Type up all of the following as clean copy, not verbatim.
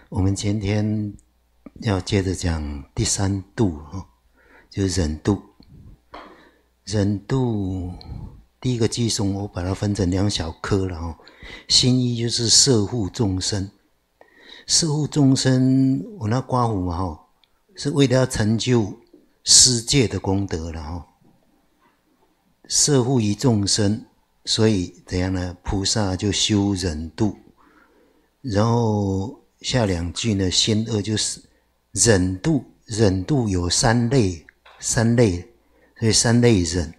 我们今天要接着讲第三度，就是忍度。忍度第一个寄送，我把它分成两小科了。心一就是摄护众生，摄护众生，我那刮胡嘛，是为了要成就施戒的功德了。摄护于众生，所以怎样呢？菩萨就修忍度，然后下两句呢，心二就是忍度。忍度有三类，所以三类忍。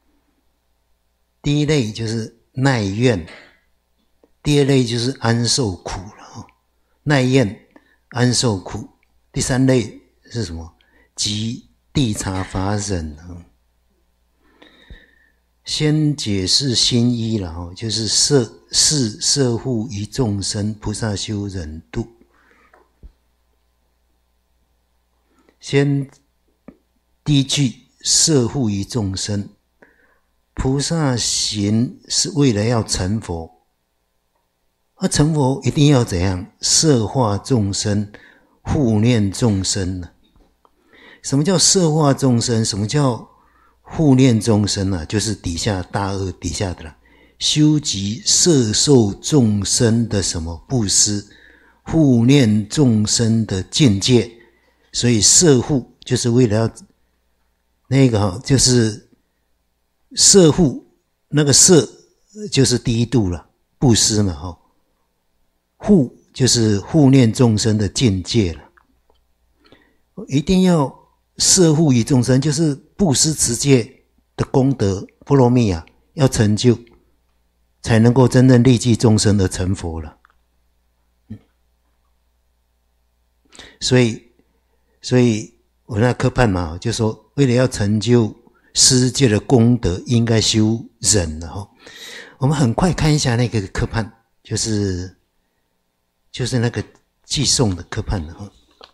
第一类就是耐怨，第二类就是安受苦了。耐怨、安受苦。第三类是什么？即谛察法忍。先解释心一了，就是摄护于众生，菩萨修忍度。先第一句，摄护于众生，菩萨行是为了要成佛，成佛一定要怎样？摄化众生，护念众生呢？什么叫摄化众生？什么叫护念众生呢？就是底下大恶底下的啦，修集摄受众生的什么布施，护念众生的境界。所以摄护就是为了要那个就是摄护，那个摄就是第一度了，布施嘛。护就是护念众生的境界了。一定要摄护于众生，就是布施持戒的功德波罗蜜啊，要成就，才能够真正利济众生的成佛了。所以我那科判嘛，就说为了要成就施戒的功德，应该修忍了。我们很快看一下那个科判，就是那个寄送的科判了。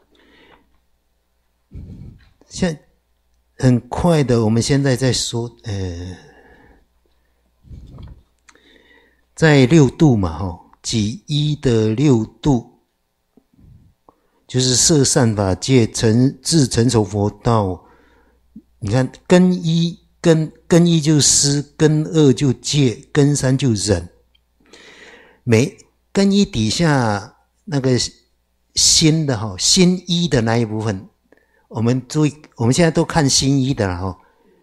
现在很快的，我们现在在说，在六度嘛，己一的六度。就是摄善法界，至成熟佛道。你看根一就施，根二就戒，根三就忍。根一底下那个心的心一的那一部分，我们注意，我们现在都看心一的了。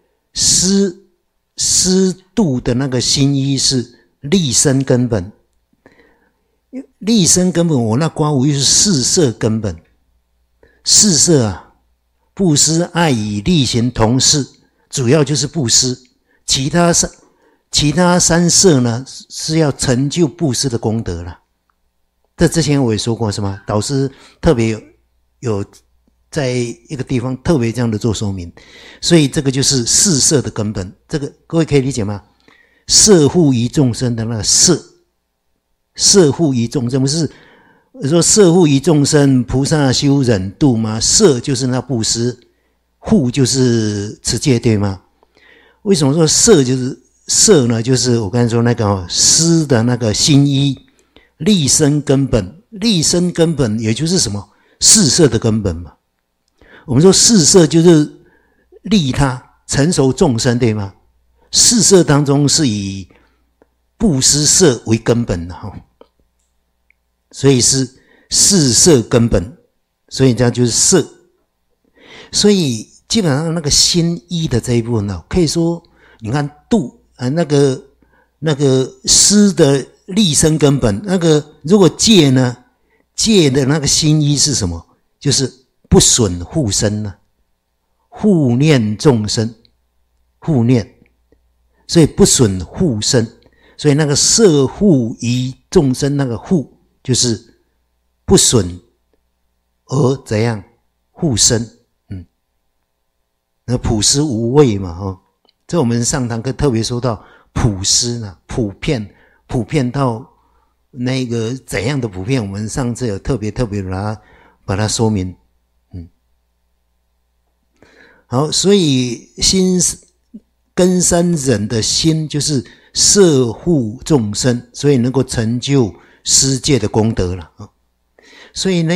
施度的那个心一是立身根本。立身根本，我那刮胡又是四摄根本。四摄啊，布施、爱语、力行、同事，主要就是布施。其他三摄呢，是要成就布施的功德了。这之前我也说过，是吗？导师特别有在一个地方特别这样的做说明，所以这个就是四摄的根本。这个各位可以理解吗？摄护于众生的那个摄护于众生，不是说摄护于众生，菩萨修忍度吗？摄就是那布施，护就是持戒，对吗？为什么说摄就是摄呢？就是我刚才说那个施的那个心一，立身根本，立身根本也就是什么？四摄的根本嘛。我们说四摄就是利他成熟众生，对吗？四摄当中是以布施摄为根本的，所以是四摄根本，所以这样就是摄。所以基本上那个心一的这一部分呢，可以说你看度那个施的立身根本，那个如果戒呢，戒的那个心一是什么？就是不损护身呢，护念众生，护念，所以不损护身。所以那个摄护于众生，那个护就是不损而怎样护身。那普施无畏嘛，这我们上堂课特别说到普施呢，普遍到那个怎样的普遍，我们上次有特别把它说明。好，所以心根三忍的心就是摄护众生，所以能够成就施戒的功德了。 所以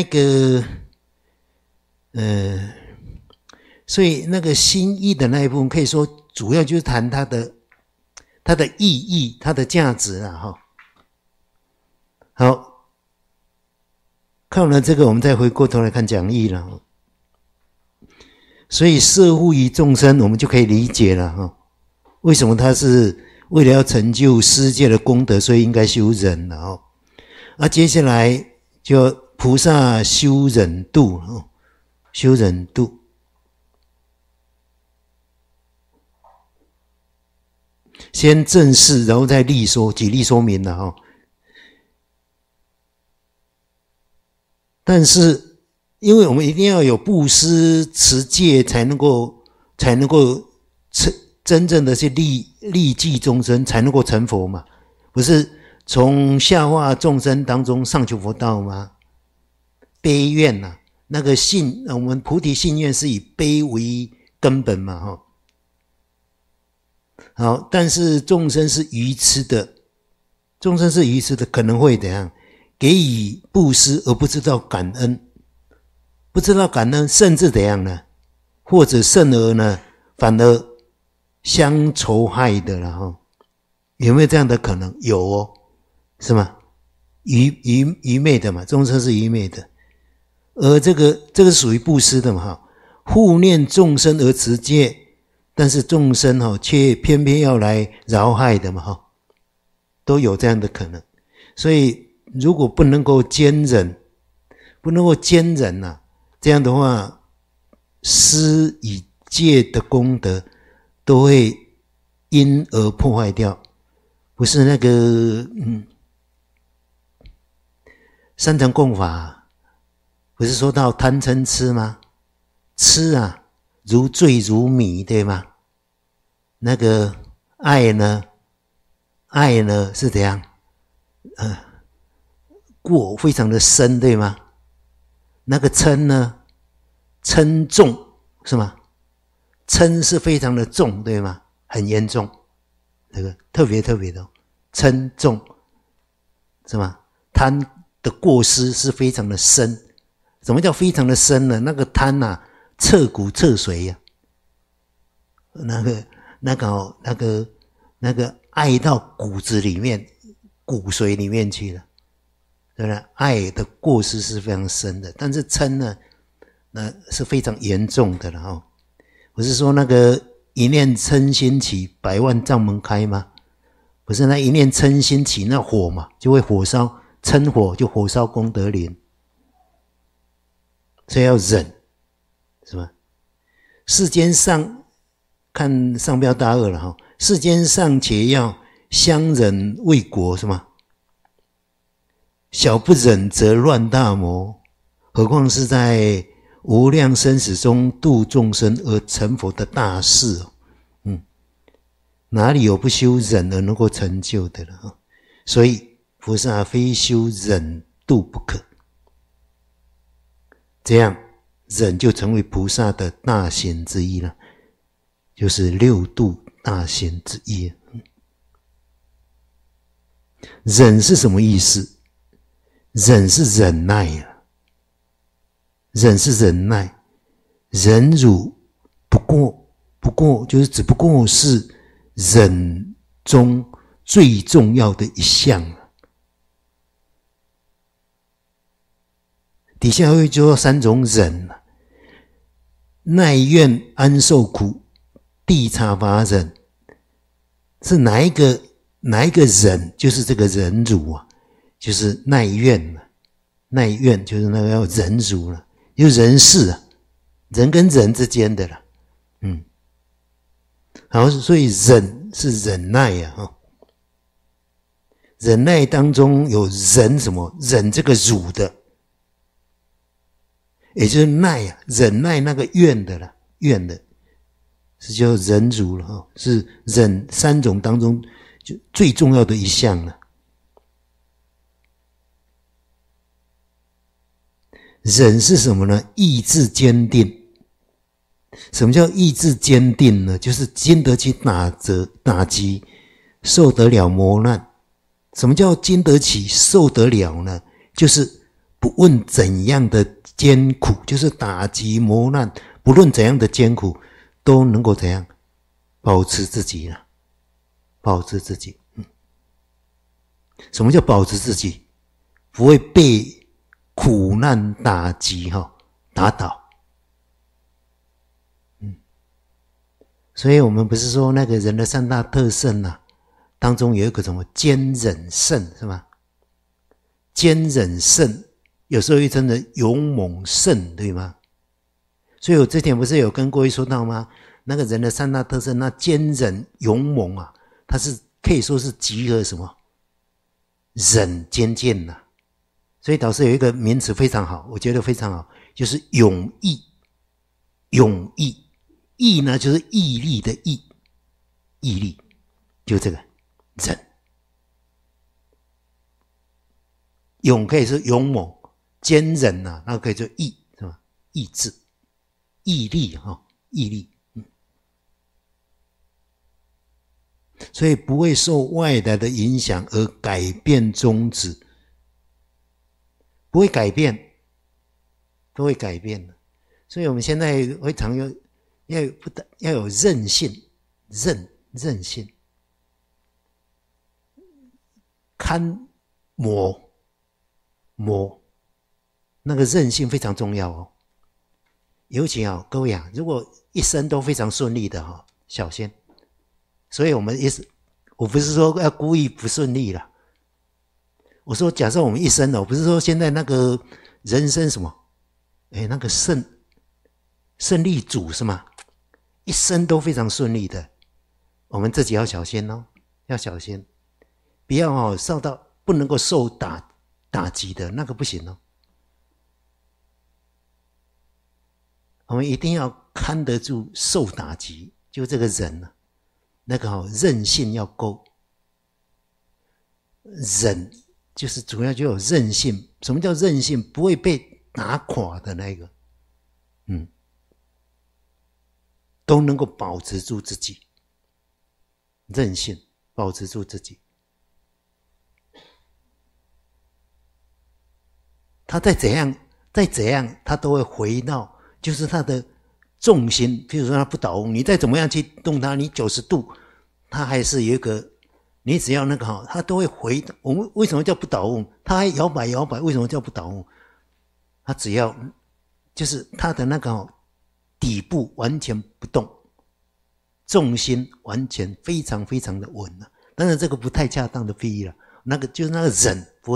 那个心意的那一部分，可以说主要就是谈它的意义、它的价值啦哈。好，看完了这个，我们再回过头来看讲义了。所以摄护于众生，我们就可以理解了哈。为什么他是为了要成就世界的功德，所以应该修忍了哈。接下来就菩萨修忍度，修忍度。先正视，然后再例说，举例说明了哈。但是，因为我们一定要有布施持戒，才能够真正的去利济众生，才能够成佛嘛。不是从下化众生当中上求佛道吗？悲愿啊，那个我们菩提信愿是以悲为根本嘛哈。好，但是众生是愚痴的，可能会怎样？给予布施而不知道感恩，甚至怎样呢？或者甚而呢，反而相仇害的了哈。有没有这样的可能？有哦，是吗？愚昧的嘛，众生是愚昧的，而这个属于布施的嘛哈。护念众生而持戒，但是众生却偏偏要来饶害的嘛哈，都有这样的可能。所以如果不能够坚忍这样的话，施与戒的功德都会因而破坏掉。不是那个三乘共法不是说到贪嗔痴吗？痴啊如醉如迷，对吗？那个爱呢是怎样？过非常的深，对吗？那个嗔呢，嗔重是吗？嗔是非常的重，对吗？很严重，这个特别的嗔重是吗？贪的过失是非常的深。什么叫非常的深呢？那个贪啊，彻骨彻髓啊，那个爱到骨子里面、骨髓里面去了。对不对？爱的过失是非常深的，但是嗔呢，那是非常严重的了哈。不是说那个一念嗔心起，百万障门开吗？不是，那一念嗔心起，那火嘛，就会火烧，嗔火就火烧功德林，所以要忍，是吧？世间上看上标大恶了哈，世间上且要相忍为国，是吗？小不忍则乱大谋，何况是在无量生死中度众生而成佛的大事哪里有不修忍而能够成就的了？所以菩萨非修忍度不可，这样忍就成为菩萨的大行之一了，就是六度大行之一。忍是什么意思？忍是忍耐啊，忍是忍耐，忍辱不过就是只不过是忍中最重要的一项啊。底下会说三种忍啊：耐怨安受苦、谛察法忍。是哪一个忍？就是这个忍辱啊。就是耐怨了，耐怨就是那个要忍辱了，就人事啊，人跟人之间的了，好，所以忍是忍耐啊，忍耐当中有忍什么？忍这个辱的，也就是耐啊，忍耐那个怨的了，怨的，是叫忍辱了哈，是忍三种当中就最重要的一项了。忍是什么呢？意志坚定。什么叫意志坚定呢？就是经得起打击，受得了磨难。什么叫经得起受得了呢？就是不论怎样的艰苦，就是打击磨难，不论怎样的艰苦，都能够怎样保持自己呢？保持自己。什么叫保持自己？不会被苦难打击打倒。所以我们不是说那个人的三大特性当中有一个什么坚忍胜是吗？坚忍胜有时候又称的勇猛胜，对吗？所以我之前不是有跟各位说到吗？那个人的三大特性，那坚忍勇猛它是可以说是集合什么忍坚健所以导师有一个名词非常好，我觉得非常好，就是勇毅。勇毅，毅呢就是毅力的毅，毅力就这个忍。勇可以是勇猛，坚忍那可以做毅，是吧？意志、毅力毅力。所以不会受外来的影响而改变宗旨，不会改变，都会改变的。所以我们现在会常要有韧性，韧性，堪磨那个韧性非常重要尤其各位如果一生都非常顺利的小心。所以我不是说要故意不顺利啦，我说假设我们一生我不是说现在那个人生什么那个胜利组是吗？一生都非常顺利的，我们自己要小心要小心，不要受到不能够受打击的那个不行我们一定要看得住受打击，就这个人那个韧性要够，忍就是主要就有韧性。什么叫韧性？不会被打垮的那个，都能够保持住自己，韧性保持住自己。他再怎样，他都会回到，就是他的重心。譬如说他不倒翁，你再怎么样去动它，你90度，它还是有一个，你只要那个它都会回。我们为什么叫不倒翁？它还摇摆，为什么叫不倒翁？它只要就是它的那个底部完全不动，重心完全非常非常的稳当然这个不太恰当的比喻了，那个就是那个人不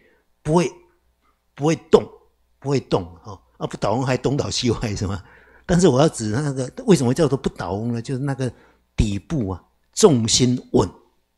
会动不倒翁还东倒西歪是吗？但是我要指那个为什么叫做不倒翁呢？就是那个底部重心稳，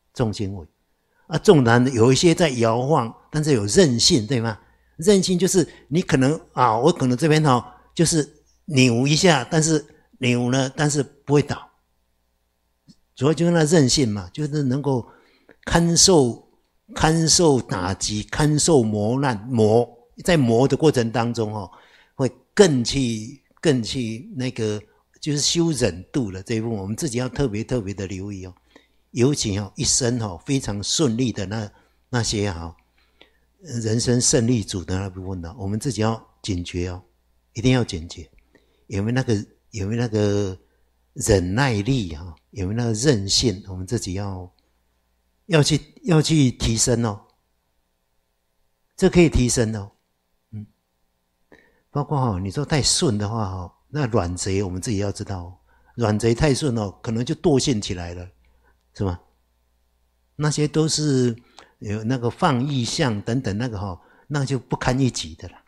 纵然有一些在摇晃，但是有韧性，对吗？韧性就是你可能我可能这边就是扭一下，但是不会倒，主要就是那韧性嘛，就是能够堪受打击，堪受磨难，在磨的过程当中会更去那个就是修忍度的这一部分，我们自己要特别的留意尤其一生非常顺利的那些人生胜利组的那部分我们自己要警觉一定要警觉，有没有那个忍耐力有没有那个韧性，我们自己要去提升这可以提升包括你说太顺的话那软贼我们自己要知道软贼太顺可能就惰性起来了，是吗？那些都是有那个放逸相等等那个那就不堪一击的了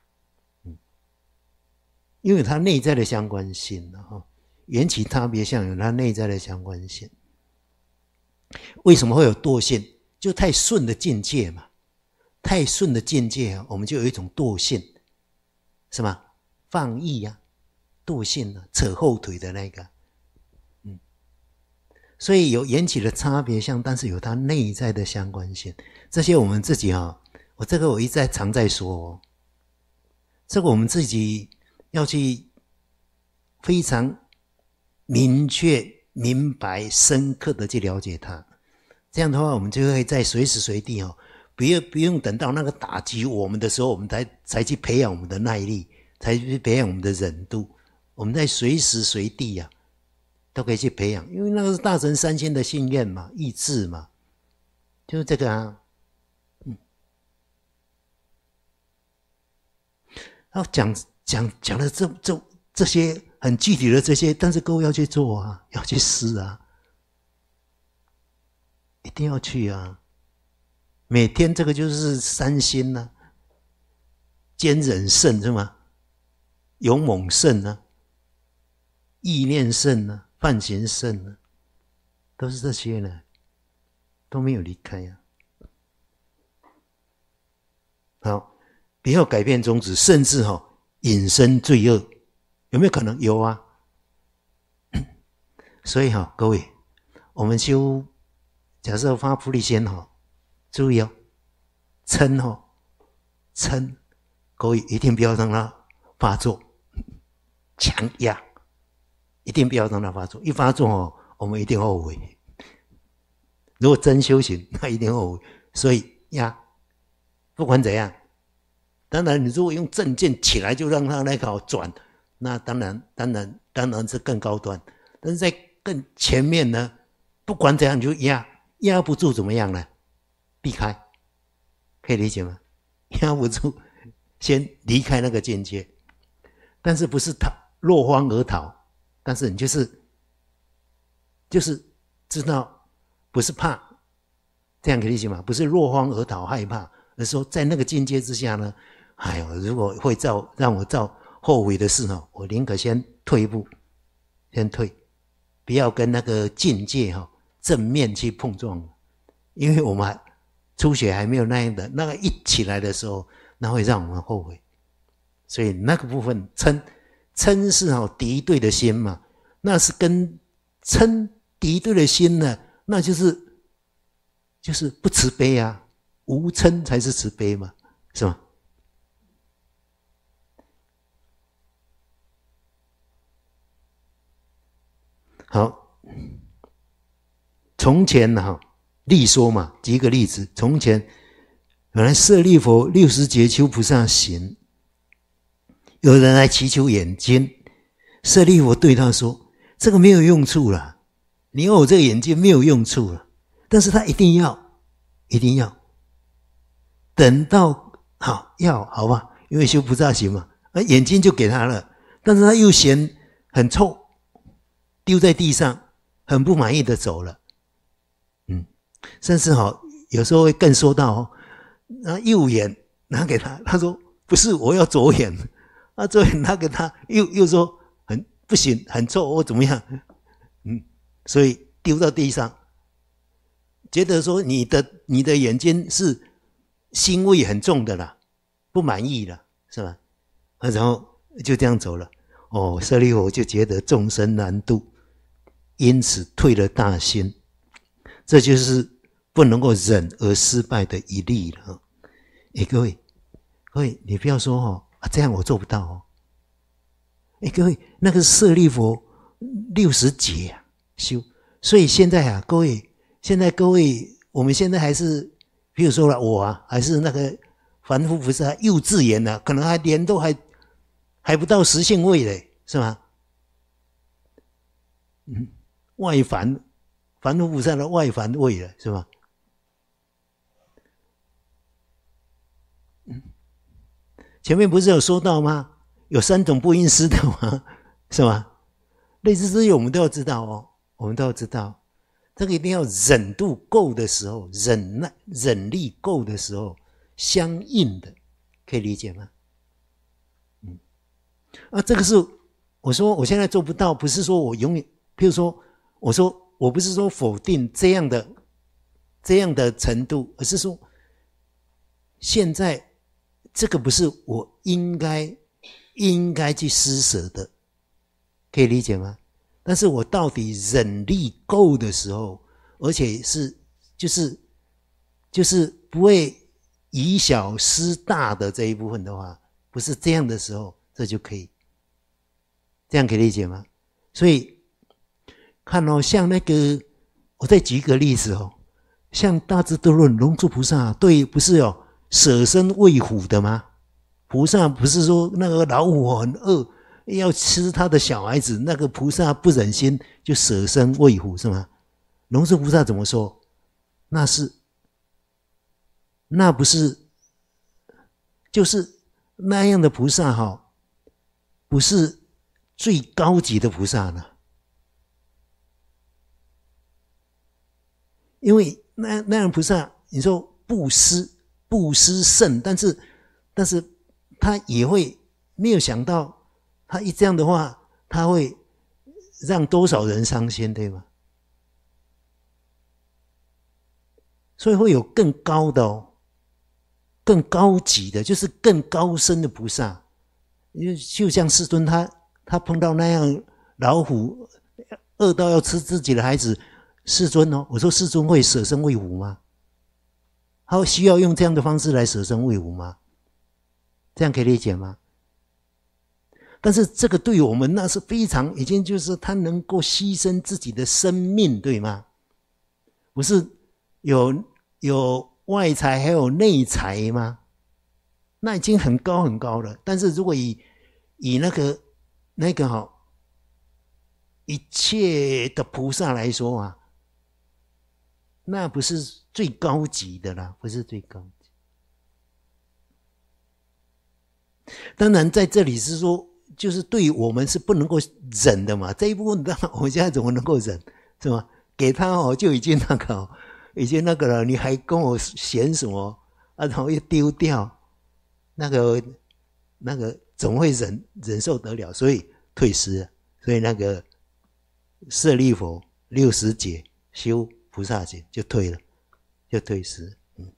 因为它内在的相关性缘起差别相有它内在的相关性。为什么会有惰性？就太顺的境界嘛，太顺的境界我们就有一种惰性，是吗？放逸惰性扯后腿的那个所以有缘起的差别相，但是有它内在的相关性。这些我们自己我一再常在说这个我们自己要去非常明确明白深刻的去了解它，这样的话我们就会在随时随地不用等到那个打击我们的时候，我们才去培养我们的耐力，才去培养我们的忍度。我们在随时随地啊，都可以去培养，因为那个是大乘三千的信念嘛，意志嘛，就是这个啊。然后讲了这些很具体的这些，但是各位要去做啊，要去试啊，一定要去啊。每天这个就是三心啊，坚忍胜是吗？勇猛胜啊，意念胜啊，犯行胜啊，都是这些呢，都没有离开啊。好，不要改变宗旨，甚至引申罪恶，有没有可能？有啊。所以各位，我们修假设发菩提心注意嗔嗔，各位一定不要让它发作，强压，一定不要让它发作。一发作我们一定后悔。如果真修行，那一定后悔。所以压，不管怎样，当然你如果用正见起来就让它来搞转，那当然是更高端。但是在更前面呢，不管怎样你就压不住怎么样呢？避开，可以理解吗？压不住，先离开那个境界，但是不是落荒而逃，但是你就是知道，不是怕，这样可以理解吗？不是落荒而逃害怕，而是说在那个境界之下呢，哎呦，如果会让我造后悔的事我宁可先退一步，先退，不要跟那个境界正面去碰撞，因为我们初学还没有那样的，那个一起来的时候，那会让我们后悔。所以那个部分嗔是敌对的心嘛，那是跟嗔敌对的心呢，那就是不慈悲啊，无嗔才是慈悲嘛，是吗？好，从前例说嘛，举一个例子，从前本来舍利弗60劫修菩萨行，有人来祈求眼睛，舍利弗对他说：“这个没有用处了，你有这个眼睛没有用处了。”但是他一定要等到好吧，因为修菩萨行嘛，眼睛就给他了，但是他又嫌很臭，丢在地上，很不满意的走了。甚至有时候会更说到右眼拿给他，他说不是，我要左眼，左眼拿给他，又说不行，很臭，我怎么样？所以丢到地上，觉得说你的眼睛是腥味很重的啦，不满意了，是吧？然后就这样走了。舍利弗就觉得众生难度，因此退了大心。这就是不能够忍而失败的一例了。各位，你不要说这样我做不到各位，那个舍利弗60劫修，所以现在各位，我们现在还是，比如说了我还是那个凡夫菩萨幼稚园可能连都还不到实性位嘞，是吗？外凡夫菩萨的外凡位了，是吧？前面不是有说到吗？有3种不应失的吗？是吧？类似这些我们都要知道我们都要知道，这个一定要忍度够的时候，忍力够的时候，相应的，可以理解吗？这个是我说我现在做不到，不是说我永远，譬如说我说我不是说否定这样的程度，而是说现在这个不是我应该去施舍的，可以理解吗？但是我到底忍力够的时候，而且是就是不会以小失大的这一部分的话，不是这样的时候，这就可以，这样可以理解吗？所以看像那个，我再举一个例子像《大智度论》龙树菩萨对不是有舍身喂虎的吗？菩萨不是说那个老虎很饿，要吃他的小孩子，那个菩萨不忍心就舍身喂虎是吗？龙树菩萨怎么说？那不是就是那样的菩萨不是最高级的菩萨呢？因为那样菩萨，你说布施甚，但是他也会没有想到，他一这样的话，他会让多少人伤心，对吗？所以会有更高的更高级的，就是更高深的菩萨。就像世尊他碰到那样老虎饿到要吃自己的孩子，世尊我说世尊会舍身喂虎吗？他需要用这样的方式来舍身喂虎吗？这样可以理解吗？但是这个对我们那是非常，已经就是他能够牺牲自己的生命，对吗？不是有外财还有内财吗？那已经很高很高了。但是如果以那个一切的菩萨来说啊，那不是最高级的啦，不是最高级。当然在这里是说，就是对于我们是不能够忍的嘛。这一部分当然我们现在怎么能够忍，是吗？给他就已经那个了，你还跟我嫌什么啊？然后又丢掉，那个总会忍受得了，所以退失。所以那个舍利弗60劫修菩萨行就退了，就退失。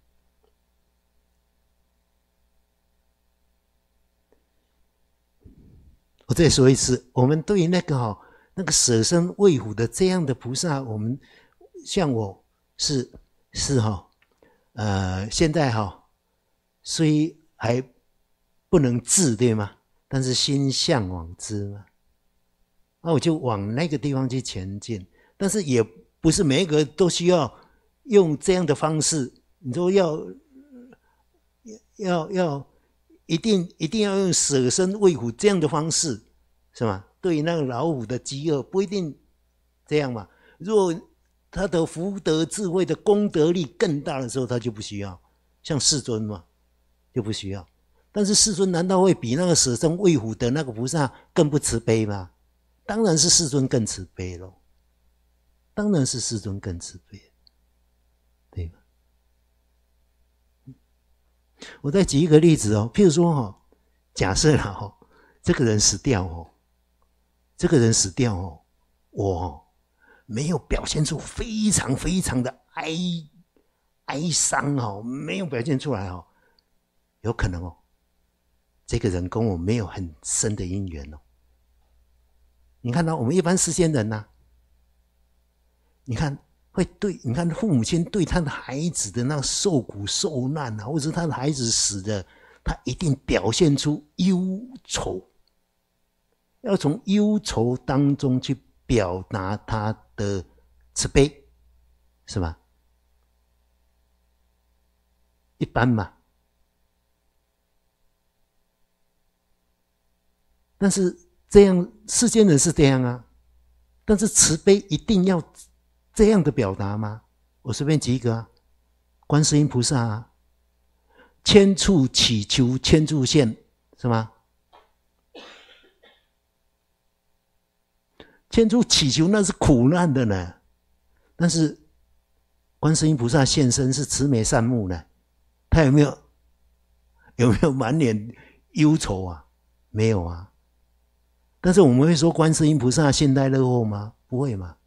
我再说一次，我们对于那个舍身喂虎的这样的菩萨，我们像我是现在虽还不能至，对吗？但是心向往之嘛，那我就往那个地方去前进。但是也不是每一个都需要用这样的方式，你说要一定要用舍身喂虎这样的方式，是吗？对于那个老虎的饥饿不一定这样嘛。如果他的福德智慧的功德力更大的时候，他就不需要，像世尊嘛，就不需要。但是世尊难道会比那个舍身喂虎的那个菩萨更不慈悲吗？当然是世尊更慈悲咯，当然是世尊更慈悲，对吧？我再举一个例子譬如说假设这个人死掉我没有表现出非常非常的哀伤没有表现出来有可能这个人跟我没有很深的因缘你看我们一般世间人你看你看父母亲对他的孩子的那受苦受难或者是他的孩子死的，他一定表现出忧愁，要从忧愁当中去表达他的慈悲，是吧？一般嘛。但是这样世间人是这样但是慈悲一定要这样的表达吗？我随便举一个观世音菩萨千处祈求千处现，是吗？千处祈求那是苦难的呢，但是观世音菩萨现身是慈眉善目呢，他有没有满脸忧愁没有但是我们会说观世音菩萨幸灾乐祸吗？不会嘛。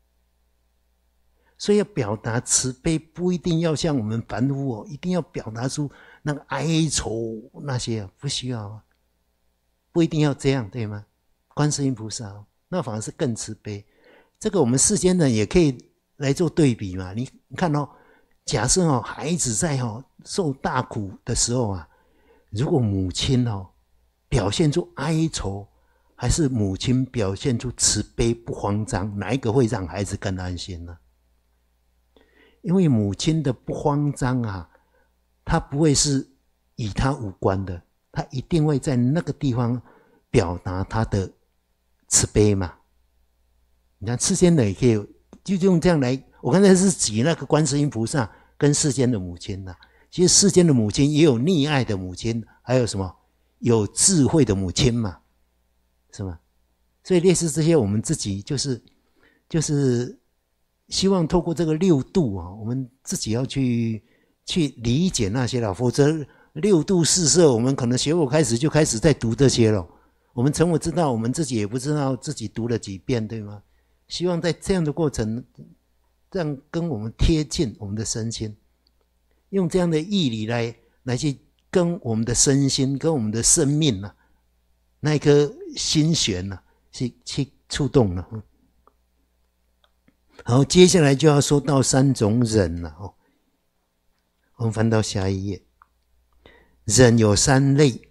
所以要表达慈悲不一定要像我们凡夫一定要表达出那个哀愁那些不需要不一定要这样，对吗？观世音菩萨那反而是更慈悲。这个我们世间人也可以来做对比嘛。你看假设孩子在受大苦的时候如果母亲表现出哀愁，还是母亲表现出慈悲不慌张，哪一个会让孩子更安心呢？ 因为母亲的不慌张啊，她不会是与她无关的，她一定会在那个地方表达她的慈悲嘛。你看世间的也可以就用这样来，我刚才是举那个观世音菩萨跟世间的母亲啊，其实世间的母亲也有溺爱的母亲，还有什么有智慧的母亲嘛，是吗？所以类似这些，我们自己就是希望透过这个六度啊，我们自己要去理解那些了，否则六度四摄，我们可能学佛开始就开始在读这些了。我们怎么知道？我们自己也不知道自己读了几遍，对吗？希望在这样的过程，这样跟我们贴近我们的身心，用这样的义理来去跟我们的身心、跟我们的生命啊，那一颗心弦啊，去触动了。好，接下来就要说到三种忍了哦。我们翻到下一页，忍有三类。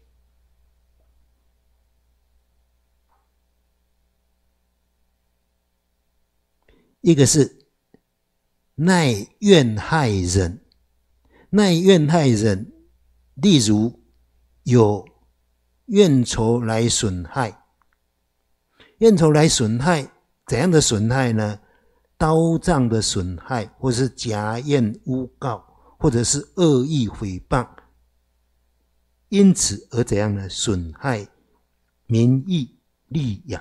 一个是耐怨害忍，耐怨害忍，例如有怨仇来损害，怨仇来损害，怎样的损害呢？刀杖的损害，或是假验诬告，或者是恶意诽谤，因此而怎样呢？损害民义利养。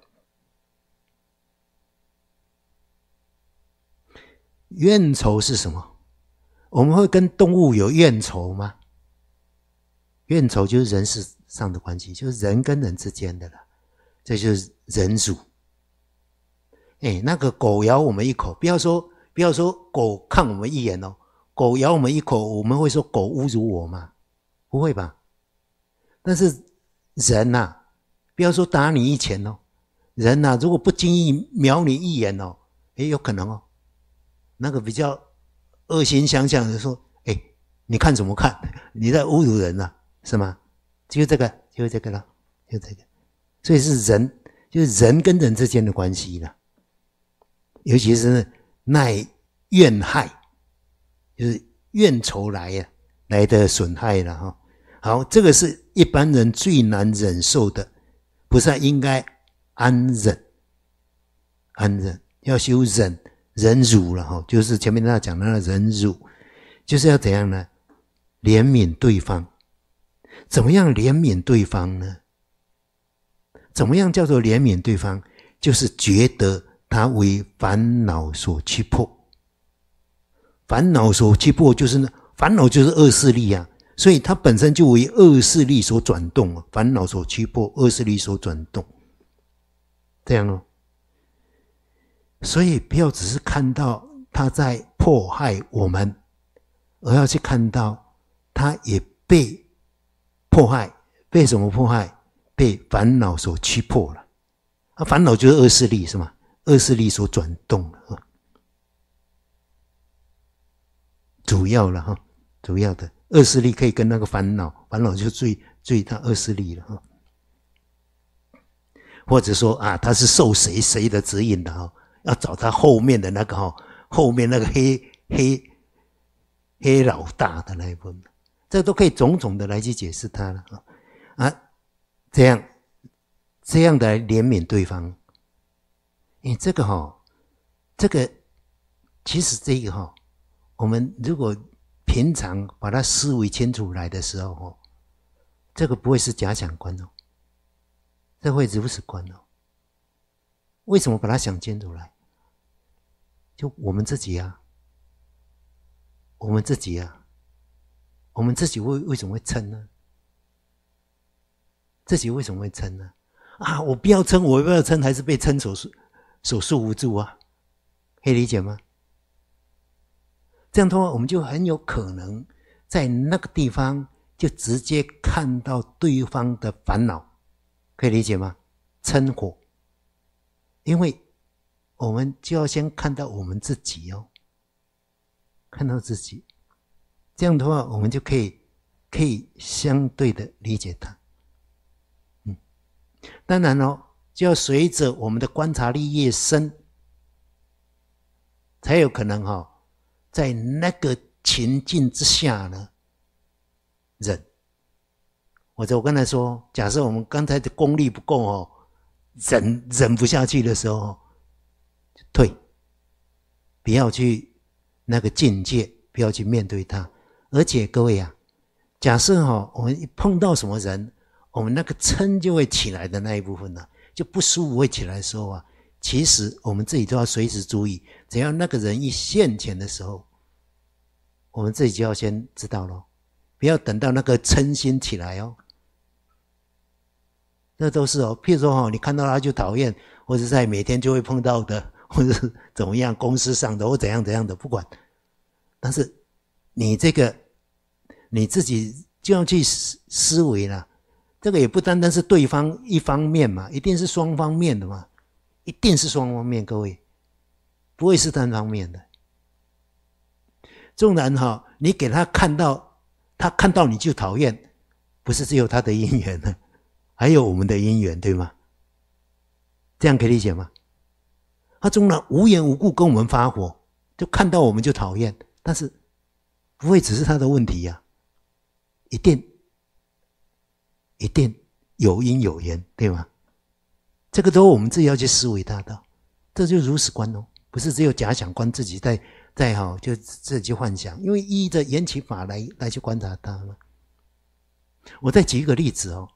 怨仇是什么？我们会跟动物有怨仇吗？怨仇就是人事上的关系，就是人跟人之间的了，这就是忍辱。那个狗咬我们一口，不要说狗看我们一眼哦，狗咬我们一口，我们会说狗侮辱我吗？不会吧？但是人啊，不要说打你一拳哦，人啊，如果不经意瞄你一眼哦，有可能哦，那个比较恶心相向的说，你看怎么看？你在侮辱人啊，是吗？就是这个了，就这个。所以是人，就是人跟人之间的关系了。尤其是耐怨害，就是怨仇来的损害了哈。好，这个是一般人最难忍受的，菩萨应该安忍，要修忍辱了哈，就是前面他讲的那忍辱，就是要怎样呢？怜悯对方。怎么样怜悯对方呢？怎么样叫做怜悯对方？就是觉得他为烦恼所驱迫，烦恼所驱迫就是呢，烦恼就是恶势力啊，所以他本身就为恶势力所转动，烦恼所驱迫，恶势力所转动，这样哦。所以不要只是看到他在迫害我们，而要去看到他也被迫害，被什么迫害？被烦恼所驱迫了。烦恼就是恶势力，是吗？恶势力所转动了，主要了哈，主要的恶势力可以跟那个烦恼就最大恶势力了哈。或者说他是受谁的指引的哈，要找他后面的那个后面那个黑老大的那一部分，这都可以种种的来去解释他了这样的来怜悯对方。这个其实这个我们如果平常把它思维清楚来的时候这个不会是假想观哦，这会如实观哦。为什么把它想清楚来？就我们自己啊，我们自己为什么会嗔呢？自己为什么会嗔呢？我不要嗔，我不要嗔，还是被嗔所束缚住啊，可以理解吗？这样的话，我们就很有可能在那个地方就直接看到对方的烦恼，可以理解吗？嗔火，因为我们就要先看到我们自己哦，看到自己，这样的话，我们就可以相对的理解它。当然就要随着我们的观察力越深，才有可能在那个情境之下呢，忍。我刚才说，假设我们刚才的功力不够哦，忍不下去的时候，退，不要去那个境界，不要去面对它。而且各位啊，假设我们一碰到什么人，我们那个嗔就会起来的那一部分呢，就不舒服会起来的时候啊，其实我们自己都要随时注意，只要那个人一现前的时候，我们自己就要先知道咯，不要等到那个嗔心起来哦。这都是譬如说你看到他就讨厌，或者在每天就会碰到的，或者是怎么样公司上的或怎样的不管，但是你这个你自己就要去思维啦。这个也不单单是对方一方面嘛，一定是双方面的嘛，一定是双方面，各位不会是单方面的。纵然你给他看到，他看到你就讨厌，不是只有他的因缘呢，还有我们的因缘，对吗？这样可以理解吗？他纵然无缘无故跟我们发火，就看到我们就讨厌，但是不会只是他的问题呀，一定有因有缘，对吗？这个都我们自己要去思维它的，这就如实观哦，不是只有假想观自己在就自己幻想，因为依着缘起法来去观察它嘛。我再举一个例子哦，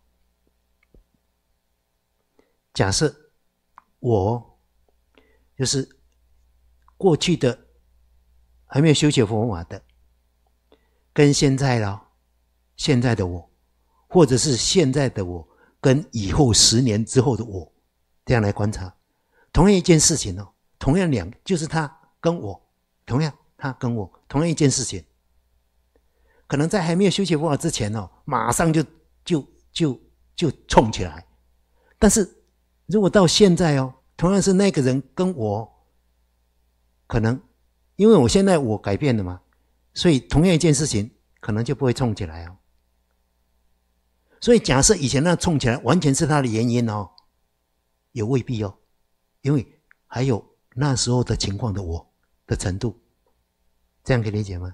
假设我就是过去的还没有修学佛法的，跟现在的我，或者是现在的我跟以后10年之后的我，这样来观察同样一件事情哦，同样就是他跟我，同样他跟我同样一件事情，可能在还没有修学佛法之前马上就冲起来，但是如果到现在同样是那个人跟我，可能因为我现在我改变了嘛，所以同样一件事情可能就不会冲起来所以假设以前那冲起来完全是他的原因也未必因为还有那时候的情况的我的程度，这样可以理解吗？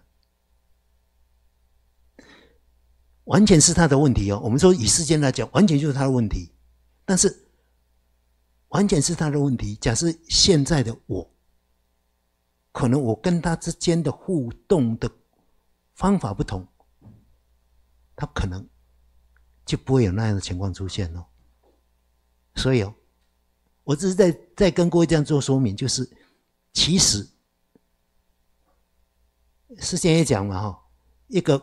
完全是他的问题我们说以世间来讲，完全就是他的问题，但是完全是他的问题。假设现在的我，可能我跟他之间的互动的方法不同，他可能就不会有那样的情况出现所以我只是在跟各位这样做说明，就是其实之前也讲嘛一个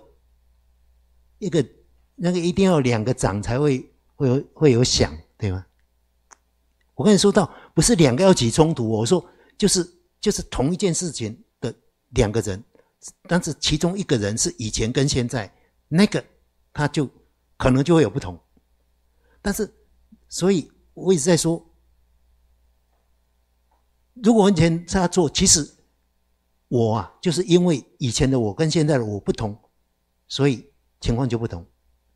那个一定要2个掌才会有响，对吗？我跟你说到不是2个要起冲突我说就是同一件事情的2个人，但是其中一个人是以前跟现在，那个他就可能就会有不同。但是所以我一直在说，如果完全差错，其实我就是因为以前的我跟现在的我不同，所以情况就不同，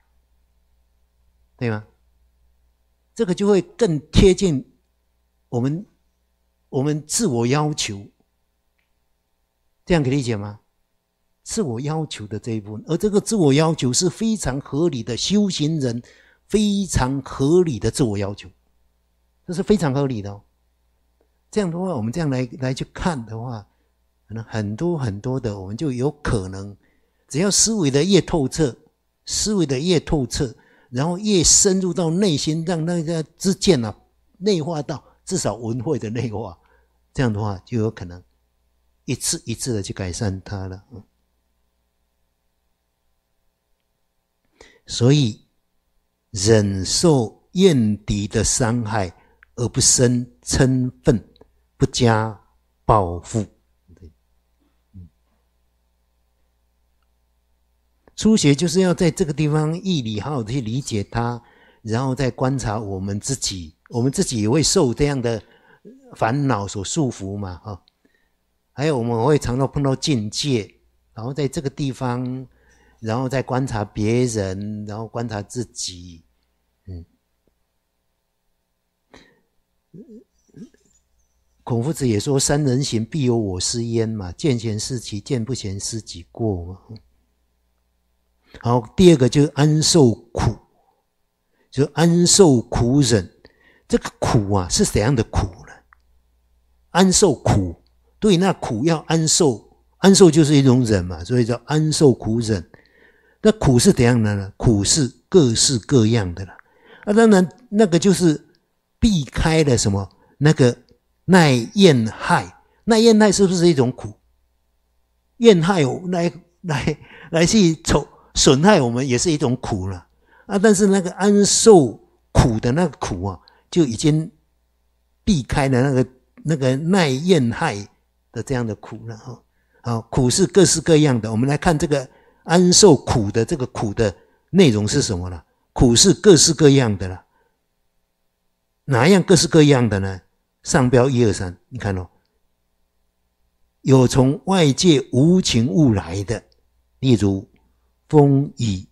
对吗？这个就会更贴近我们自我要求，这样可以理解吗？自我要求的这一部分，而这个自我要求是非常合理的，修行人非常合理的自我要求，这是非常合理的这样的话，我们这样来去看的话，可能很多很多的，我们就有可能，只要思维的越透彻，然后越深入到内心，让那个知见内化到至少文慧的内化，这样的话就有可能一次一次的去改善它了。所以忍受怨敌的伤害，而不生嗔愤，不加报复。初学就是要在这个地方义理好好的去理解它，然后再观察我们自己，也会受这样的烦恼所束缚嘛还有我们会常常碰到境界，然后在这个地方，然后再观察别人，然后观察自己孔夫子也说三人行必有我师焉嘛，见贤思齐，见不贤思己过嘛。好，第二个就是安受苦，就是安受苦忍。这个苦啊是怎样的苦呢？安受苦，对，那苦要安受，安受就是一种忍嘛，所以叫安受苦忍。那苦是怎样的呢？苦是各式各样的啦。当然那个就是避开了什么？那个耐厌害，耐厌害是不是一种苦？厌害来去损害我们也是一种苦了但是那个安受苦的那个苦啊，就已经避开了那个耐厌害的这样的苦了好，苦是各式各样的。我们来看这个安受苦的这个苦的内容是什么呢？苦是各式各样的啦。哪样各式各样的呢？上标1、2、3，你看有从外界无情物来的，例如风雨、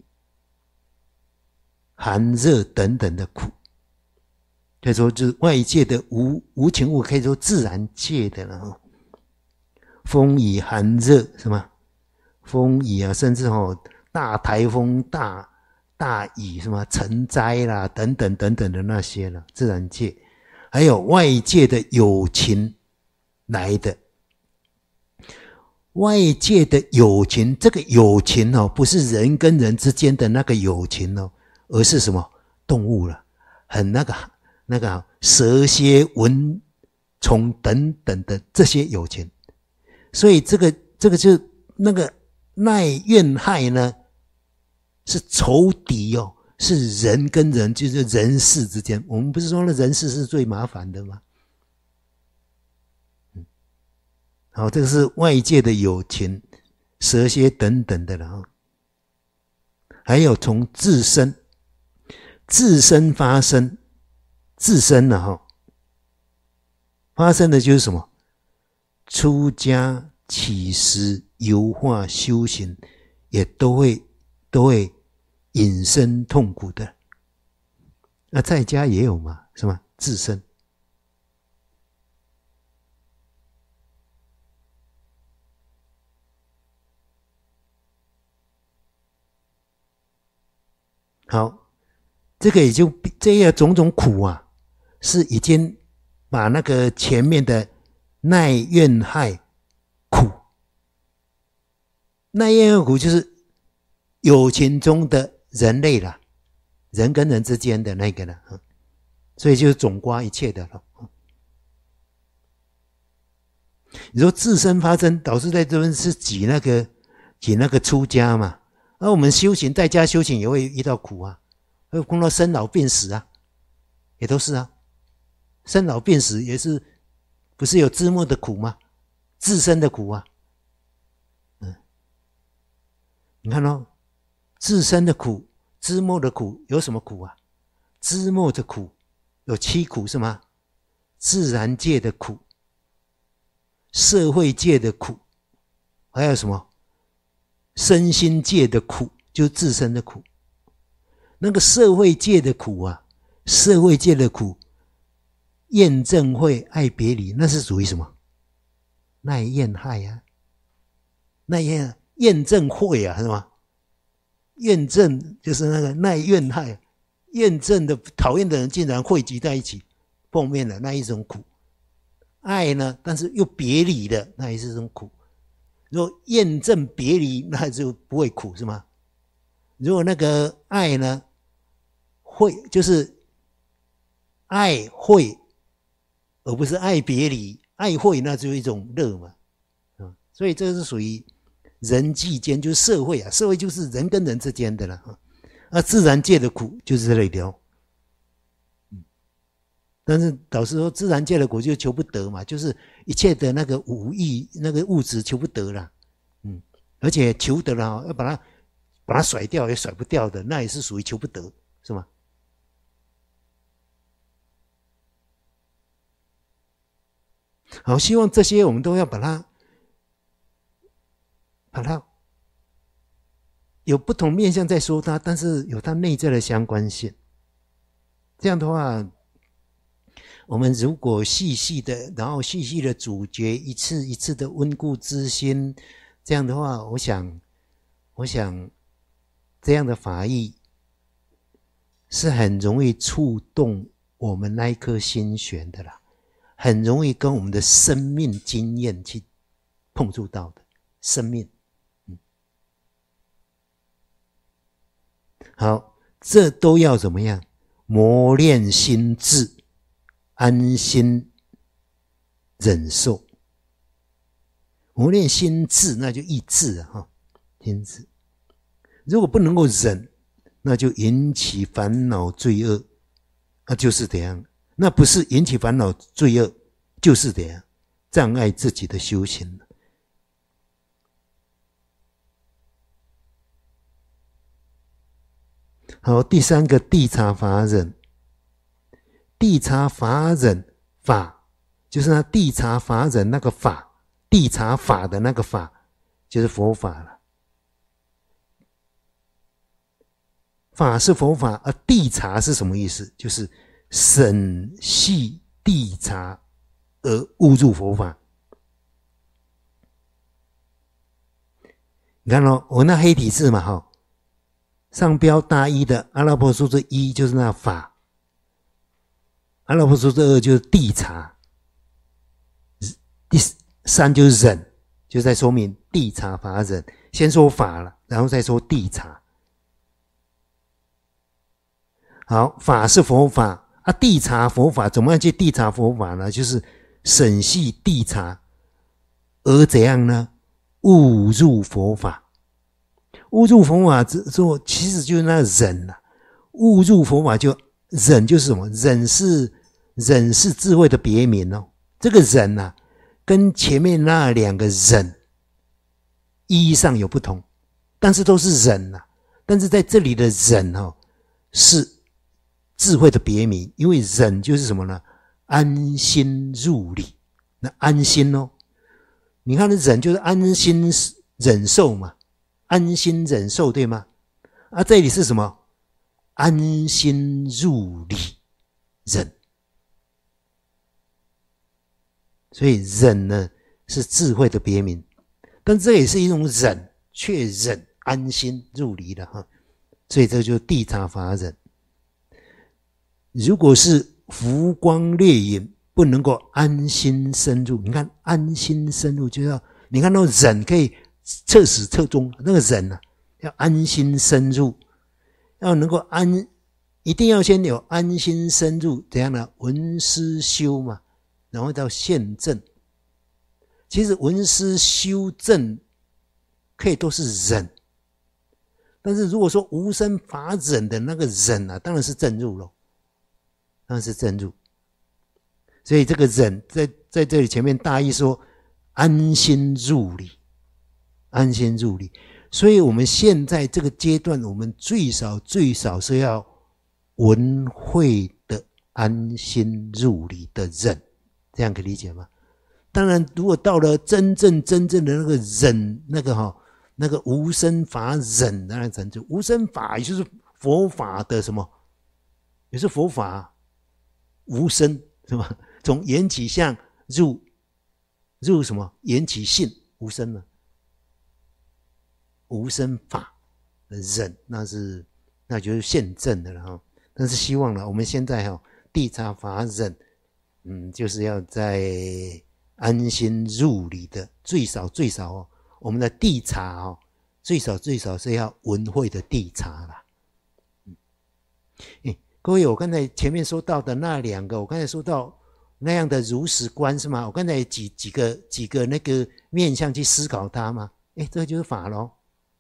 寒热等等的苦，可以说就是外界的无情物，可以说自然界的了。风雨寒热什么？风雨啊，甚至大台风、大雨什么成灾啦，等等等等的那些了，自然界，还有外界的有情来的。外界的有情，这个有情不是人跟人之间的那个有情而是什么？动物了，很那个蛇蝎蚊虫等等的这些有情。所以这个就那个耐怨害呢，是仇敌是人跟人，就是人事之间。我们不是说人事是最麻烦的吗？好，这个是外界的有情、蛇蝎等等的了还有从自身发生，自身发生的就是什么？出家、起食、游化、修行，也都会引生痛苦的。那在家也有嘛？是吗？自身。好，这个这些种种苦啊，是已经把那个前面的耐怨害苦，耐怨害苦就是有情中的人类啦，人跟人之间的那个啦，所以就是总括一切的了。你说自身发生，导师在这边是举那个出家嘛？而我们修行，在家修行也会遇到苦啊，会碰到生老病死啊，也都是啊。生老病死也是，不是有自末的苦吗？自身的苦啊。你看自身的苦、自末的苦有什么苦啊？自末的苦有7苦是吗？自然界的苦、社会界的苦，还有什么？身心界的苦，就是自身的苦。那个社会界的苦啊，社会界的苦，厌憎会、爱别离，那是属于什么？耐厌害啊，耐厌憎会啊，是吗？厌憎就是那个耐怨害，厌憎的讨厌的人竟然汇集在一起碰面了，那一种苦。爱呢，但是又别离的，那也是一种苦。如果厌憎别离，那就不会苦是吗？如果那个爱呢，会就是爱会，而不是爱别离，爱会那就是一种乐嘛。所以这是属于人际间，就是社会啊，社会就是人跟人之间的了自然界的苦就是这类的但是导师说，自然界的苦就求不得嘛，就是一切的那个那个物质求不得啦，而且求得了要把它甩掉也甩不掉的，那也是属于求不得，是吗？好，希望这些我们都要把它有不同面向在说它，但是有它内在的相关性。这样的话， 我们如果细细的，然后细细的咀嚼，一次一次的温故知新，这样的话，我想这样的法义是很容易触动我们那一颗心弦的啦，很容易跟我们的生命经验去碰触到的生命。好，这都要怎么样？磨练心智，安心忍受。磨练心智，那就意志啊，心智。如果不能够忍，那就引起烦恼罪恶，那就是怎样？那不是引起烦恼罪恶，就是怎样？障碍自己的修行。好，第三个谛察法忍。谛察法忍，法就是那谛察法忍那个法，谛察法的那个法就是佛法了。法是佛法，而谛察是什么意思？就是审细谛察而悟入佛法。你看哦，我那黑体字嘛，上标大一的阿拉伯数字1就是那法，阿拉伯数字2就是谛察，第3就是忍，就在说明谛察法忍。先说法了，然后再说谛察。好，法是佛法啊，谛察佛法，怎么样去谛察佛法呢？就是审细谛察，而怎样呢？悟入佛法。悟入佛法之后，其实就是那忍啊。悟入佛法就忍就是什么？忍是智慧的别名哦。这个忍啊，跟前面那两个忍意义上有不同，但是都是忍啊。但是在这里的忍是智慧的别名，因为忍就是什么呢？安心入理。那安心哦，你看的忍就是安心忍受嘛，安心忍受对吗？啊，这里是什么？安心入理忍。所以忍呢是智慧的别名，但这也是一种忍，却忍安心入理的哈。所以这就是谛察法忍。如果是浮光掠影，不能够安心深入。你看安心深入就要，你看那忍可以彻始彻终，那个忍啊，要安心深入，要能够一定要先有安心深入，怎样呢？闻思修嘛，然后到现证。其实闻思修证可以都是忍，但是如果说无生法忍的那个忍啊，当然是证入咯，当然是证入。所以这个忍在这里前面大意说安心入理，安心入理。所以我们现在这个阶段，我们最少是要闻会的安心入理的忍，这样可以理解吗？当然如果到了真正的那个忍，那个无生法忍，当然成就无生法，也就是佛法的什么，也是佛法无生，是吧？从缘起相入什么？缘起性无生了，无生法的忍，那就是现证的了哈。但是希望了，我们现在谛察法忍，就是要在安心入理的，最少我们的谛察最少是要闻会的谛察啦。各位，我刚才前面说到的那两个，我刚才说到那样的如实观是吗？我刚才几个那个面向去思考它吗？这个就是法咯，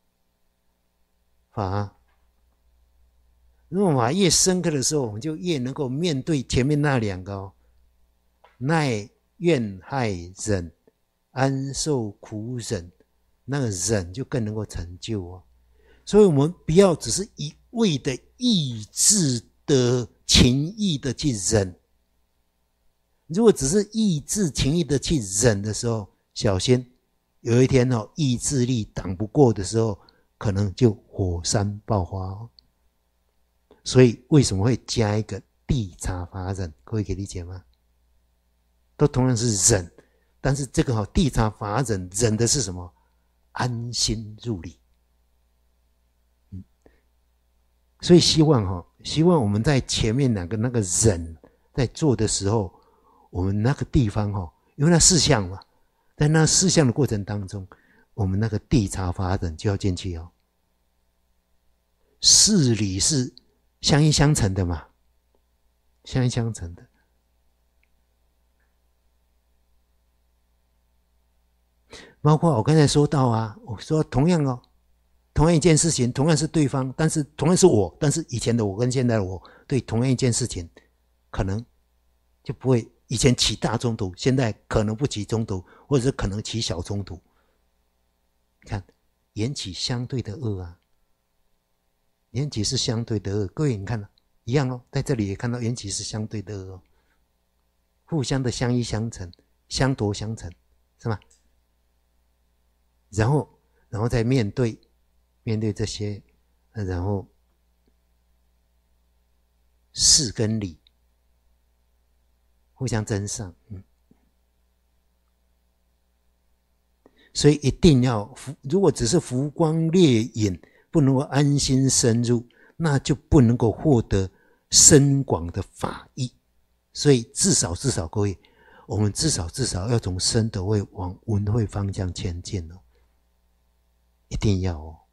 法。如果法越深刻的时候，我们就越能够面对前面那两个耐怨害忍，安受苦忍，那个忍就更能够成就所以我们不要只是一味的意志的情意的去忍。如果只是意志情意的去忍的时候，小心有一天意志力挡不过的时候，可能就火山爆发所以为什么会加一个谛察法忍？各位可以理解吗？ 都同样是忍，但是这个谛察法忍，忍的是什么？安心入理。所以希望我们在前面两个那个忍在做的时候，我们那个地方因为那四项嘛，在那四项的过程当中，我们那个谛察法忍就要进去事理是相依相成的嘛，相依相成的。包括我刚才说到我说同样一件事情，同样是对方，但是同样是我，但是以前的我跟现在的我对同样一件事情，可能就不会以前起大冲突，现在可能不起冲突，或者是可能起小冲突。你看，缘起相对的恶缘起是相对的恶，各位你看一样在这里也看到缘起是相对的恶互相的相依相成，相夺相成，是吧？然后再面对这些，然后事跟理互相增上，所以一定要，如果只是浮光掠影，不能够安心深入，那就不能够获得深广的法益。所以至少各位，我们至少要从深德慧往闻慧方向前进一定要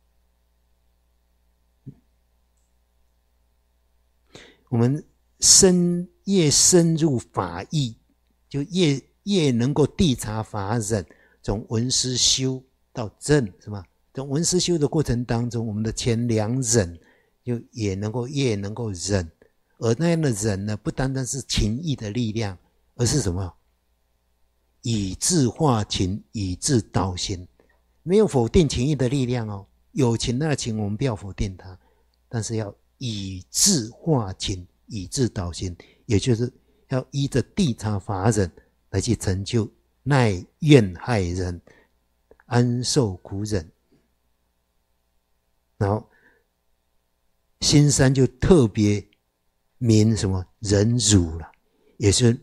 我们越深入法义，就越能够谛察法忍，从闻思修到正，是吧？从闻思修的过程当中，我们的前两忍就越能够忍，而那样的忍呢，不单单是情义的力量，而是什么？以智化情，以智导行。没有否定情义的力量有情那情我们不要否定它，但是要以智化情，以智导行，也就是要依着谛察法忍来去成就耐怨害人，安受苦忍。然后心三就特别明什么忍辱了，也是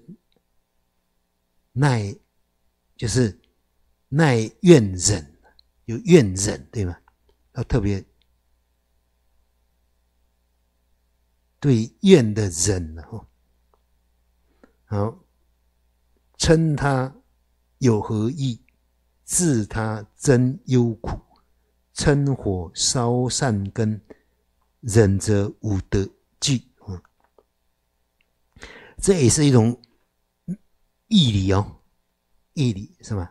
就是耐怨忍，有怨忍，对吗？要特别对怨的忍好，称他有何意，治他真忧苦，嗔火烧善根，忍则无得惧。这也是一种义理义理是吗？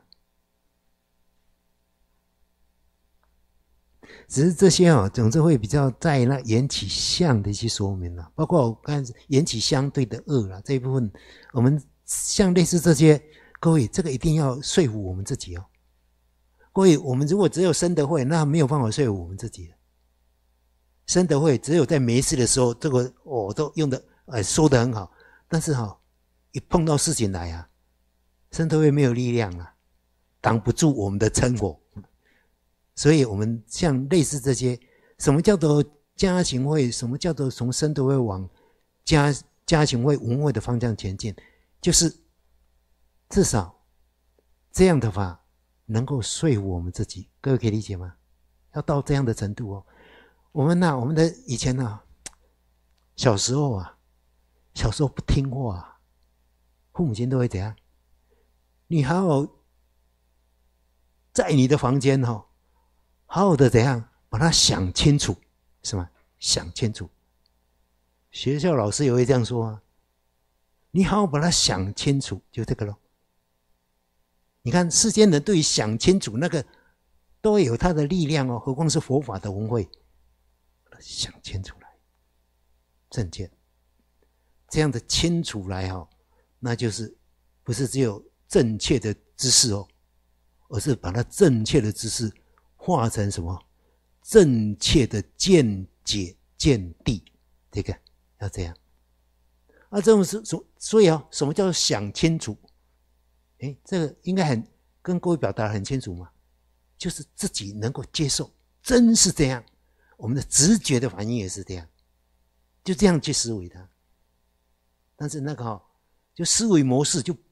只是这些总之会比较在那缘起相的一些说明了，包括我刚才缘起相对的恶了这一部分，我们像类似这些，各位这个一定要说服我们自己各位，我们如果只有深德慧，那没有办法说服我们自己。深德慧只有在没事的时候，这个都用的说得很好，但是一碰到事情来深德慧没有力量挡不住我们的嗔火。所以我们像类似这些，什么叫做加行慧，什么叫做从深德慧往加行慧闻慧的方向前进，就是至少这样的法能够说服我们自己。各位可以理解吗？要到这样的程度我们的以前小时候不听话父母亲都会怎样？你好好在你的房间好好的怎样把它想清楚，是吗？想清楚。学校老师也会这样说你好好把它想清楚，就这个咯。你看世间人对于想清楚那个都有它的力量何况是佛法的闻慧，想清楚来，正见，这样的清楚来那就是不是只有正确的知识而是把它正确的知识化成什么？正确的见解见地，这个要这样这种是所以什么叫做想清楚？这个应该跟各位表达很清楚嘛，就是自己能够接受，真是这样，我们的直觉的反应也是这样，就这样去思维它。但是那个就思维模式就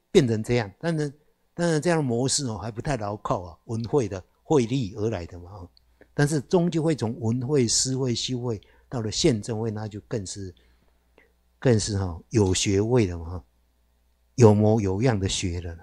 变成这样。当然这样的模式还不太牢靠啊，文慧的慧力而来的嘛。但是终究会从文慧、思慧、修慧到了宪政慧，那就更是有学位的嘛，有模有样的学了。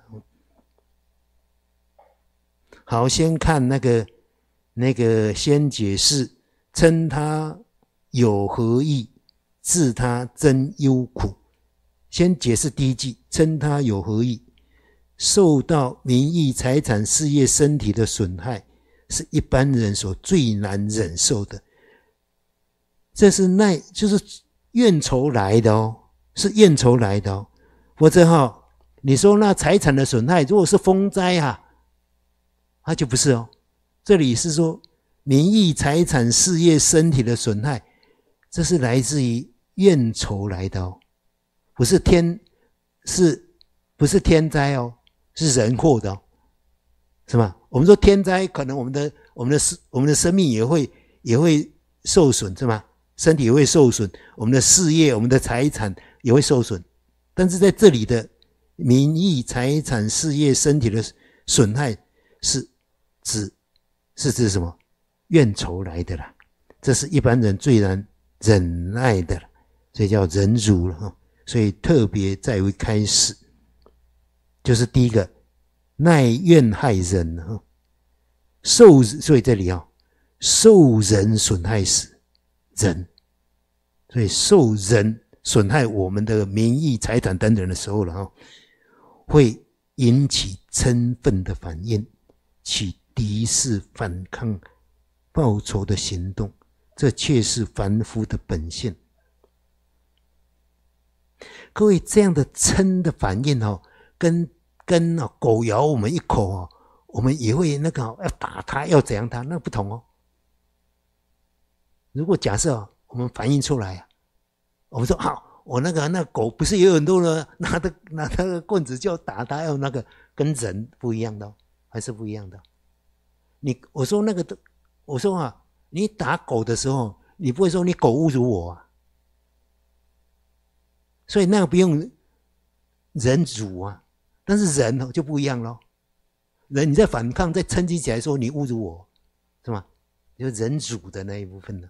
好，先看那个先解释，称他有何意，治他真忧苦。先解释第一句，称他有何意，受到名誉、财产、事业、身体的损害，是一般人所最难忍受的。这是就是怨仇来的哦，是怨仇来的哦。否则你说那财产的损害，如果是风灾它就不是哦。这里是说名誉、财产、事业、身体的损害，这是来自于怨仇来的哦，不是天灾哦，是人祸的哦，是吧？我们说天灾，可能我们的生命也会受损，是吗？身体也会受损，我们的事业、我们的财产也会受损。但是在这里的名誉、财产、事业、身体的损害，是指什么？怨仇来的啦，这是一般人最难忍耐的了，所以叫忍辱了。所以特别在于开始，就是第一个耐怨害人，所以这里受人损害时人，所以受人损害我们的名誉、财产等等的时候了，会引起嗔愤的反应，起敌视、反抗、报仇的行动，这却是凡夫的本性。各位，这样的嗔的反应跟狗咬我们一口我们也会要打它，要怎样它，那不同哦。如果假设我们反应出来我们说好，我那狗不是也有很多人拿那个棍子就要打它，要跟人不一样的还是不一样的。我说你打狗的时候，你不会说你狗侮辱我所以那个不用忍辱但是人就不一样咯。人你在反抗，在嗔气起来说你侮辱我，是吗？就忍辱的那一部分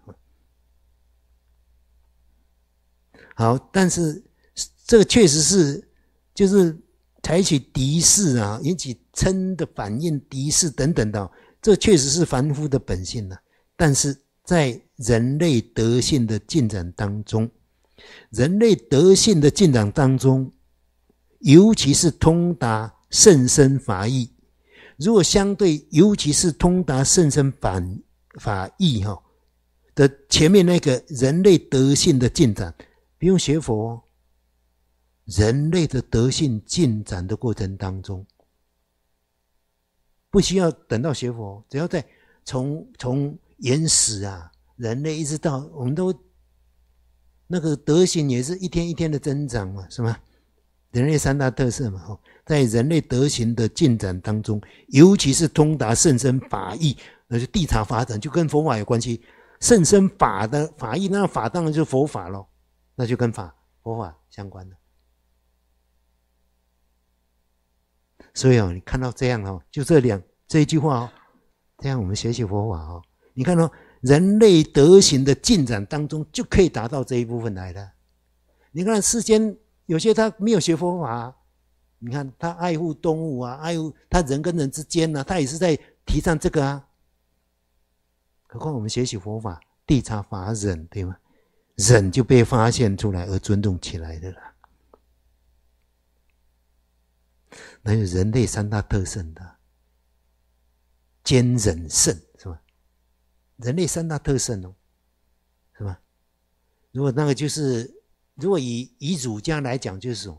好，但是这个确实是就是采取敌视引起嗔的反应、敌视等等的，这确实是凡夫的本性但是在人类德性的进展当中，尤其是通达甚深法义，如果相对尤其是通达甚深法义的前面那个人类德性的进展，不用学佛人类的德性进展的过程当中，不需要等到学佛，只要在从原始人类一直到我们都那个德行也是一天一天的增长嘛，是吗？人类三大特色嘛，在人类德行的进展当中，尤其是通达甚深法义，那就谛察法展就跟佛法有关系。甚深法的法义，那法当然就是佛法咯，那就跟佛法相关的。所以你看到这样就这一句话这样我们学习佛法你看人类德行的进展当中就可以达到这一部分来的。你看世间有些他没有学佛法你看他爱护动物爱护他人跟人之间他也是在提倡这个何况我们学习佛法谛察法忍，对吗？忍就被发现出来而尊重起来的啦。那有人类三大特圣的坚忍胜，是吧？人类三大特圣是吧？如果那个就是如果以儒家来讲，就是什么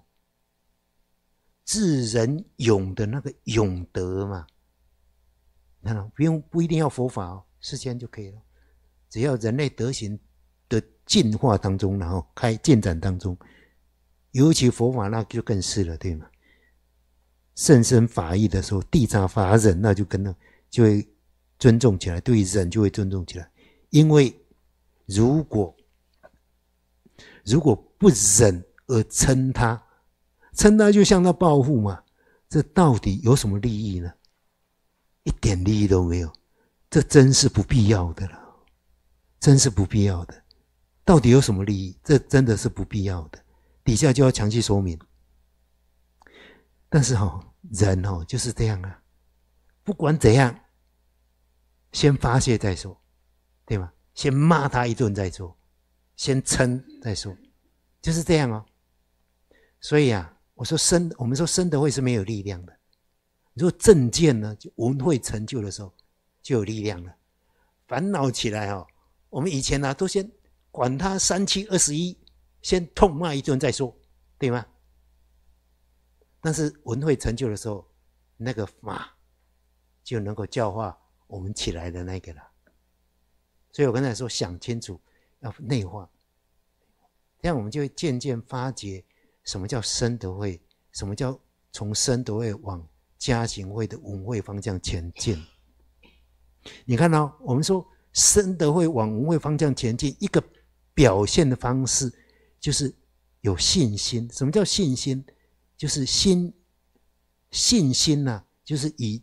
智仁勇的那个勇德嘛，看到不一定要佛法世间就可以了，只要人类德行的进化当中，然后进展当中，尤其佛法那就更是了，对吗？甚深法义的时候，谛察法忍，那就就会尊重起来，对人就会尊重起来。因为如果不忍而嗔他， 嗔他就向他报复嘛，这到底有什么利益呢？一点利益都没有，这真是不必要的了，真是不必要的。到底有什么利益？这真的是不必要的。底下就要详细说明。但是人就是这样啊，不管怎样，先发泄再说，对吗？先骂他一顿再说，先嗔再说，就是这样哦。所以啊，我们说生德慧是没有力量的。你说正见呢，就闻慧成就的时候就有力量了。烦恼起来我们以前都先管他3721，先痛骂一顿再说，对吗？但是闻慧成就的时候，那个法就能够教化我们起来的那个了。所以我刚才说想清楚，要内化，这样我们就会渐渐发觉什么叫生德慧，什么叫从生德慧往加行慧的闻慧方向前进。你看我们说生德慧往闻慧方向前进，一个表现的方式就是有信心。什么叫信心？就是信心就是以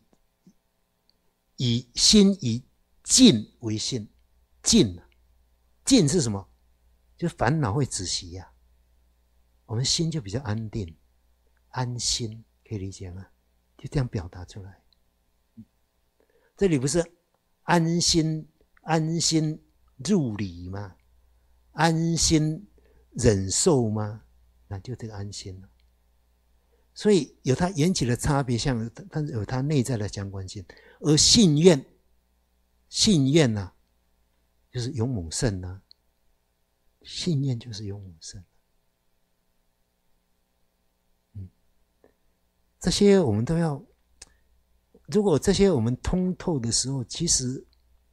心以静为信。静是什么？就是烦恼会止息啊，我们心就比较安定安心，可以理解吗？就这样表达出来。这里不是安心入理吗？安心忍受吗？那就这个安心了。所以有它缘起的差别，像它有它内在的相关性。而信愿就是勇猛胜啊，信愿就是勇猛胜。这些我们都要，如果这些我们通透的时候，其实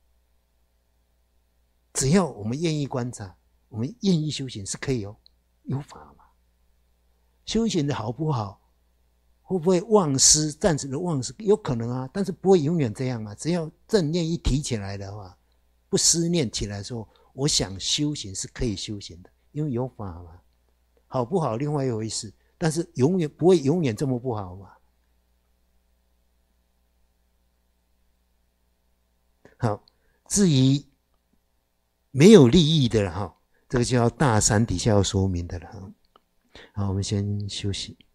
只要我们愿意观察，我们愿意修行是可以有法嘛。修行的好不好，会不会忘失，暂时的忘失，有可能啊，但是不会永远这样啊。只要正念一提起来的话，不思念起来说，我想修行是可以修行的，因为有法嘛。好不好另外一回事，但是不会永远这么不好嘛。好，至于没有利益的了这个就要大三底下要说明的了。好，我们先休息。